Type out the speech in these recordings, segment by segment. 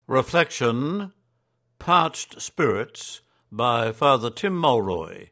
Reflection, Parched Spirits by Father Tim Mulroy.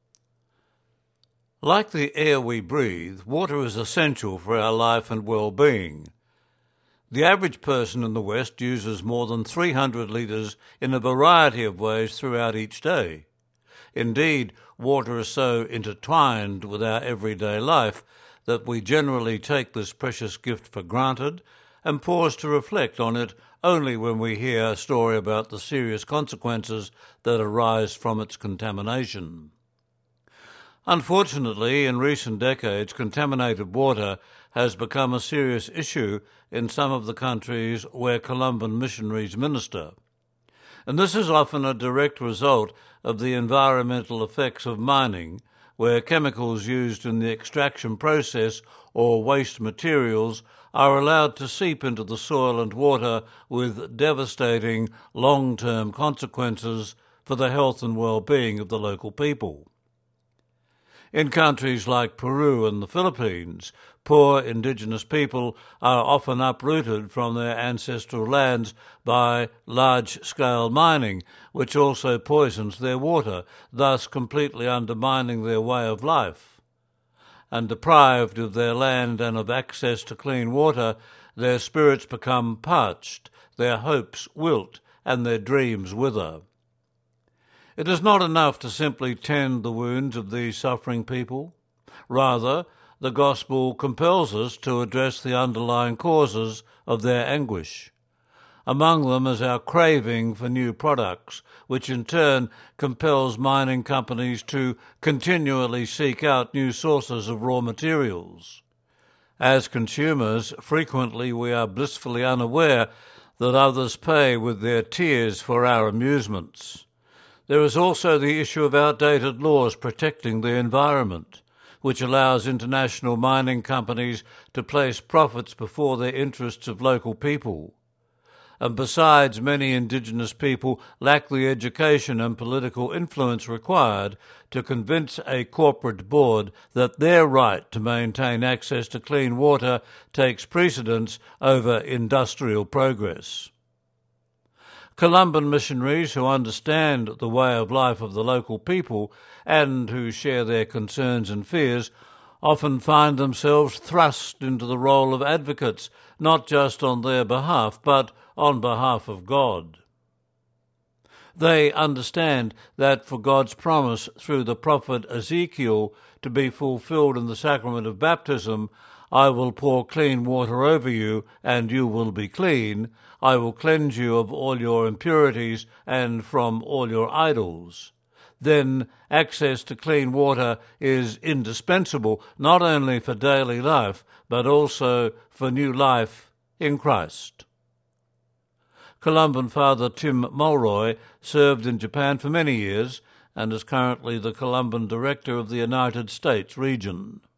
Like the air we breathe, water is essential for our life and well-being. The average person in the West uses more than 300 litres in a variety of ways throughout each day. Indeed, water is so intertwined with our everyday life that we generally take this precious gift for granted and pause to reflect on it only when we hear a story about the serious consequences that arise from its contamination. Unfortunately, in recent decades, contaminated water has become a serious issue in some of the countries where Columban missionaries minister. And this is often a direct result of the environmental effects of mining, where chemicals used in the extraction process or waste materials are allowed to seep into the soil and water with devastating long-term consequences for the health and well-being of the local people. In countries like Peru and the Philippines, poor indigenous people are often uprooted from their ancestral lands by large-scale mining, which also poisons their water, thus completely undermining their way of life. And deprived of their land and of access to clean water, their spirits become parched, their hopes wilt, and their dreams wither. It is not enough to simply tend the wounds of these suffering people. Rather, the gospel compels us to address the underlying causes of their anguish. Among them is our craving for new products, which in turn compels mining companies to continually seek out new sources of raw materials. As consumers, frequently we are blissfully unaware that others pay with their tears for our amusements. There is also the issue of outdated laws protecting the environment, which allows international mining companies to place profits before the interests of local people. And besides, many indigenous people lack the education and political influence required to convince a corporate board that their right to maintain access to clean water takes precedence over industrial progress. Columban missionaries who understand the way of life of the local people and who share their concerns and fears often find themselves thrust into the role of advocates, not just on their behalf, but on behalf of God. They understand that for God's promise through the prophet Ezekiel to be fulfilled in the sacrament of baptism, I will pour clean water over you, and you will be clean. I will cleanse you of all your impurities and from all your idols. Then access to clean water is indispensable not only for daily life, but also for new life in Christ. Columban Father Tim Mulroy served in Japan for many years and is currently the Columban Director of the United States region.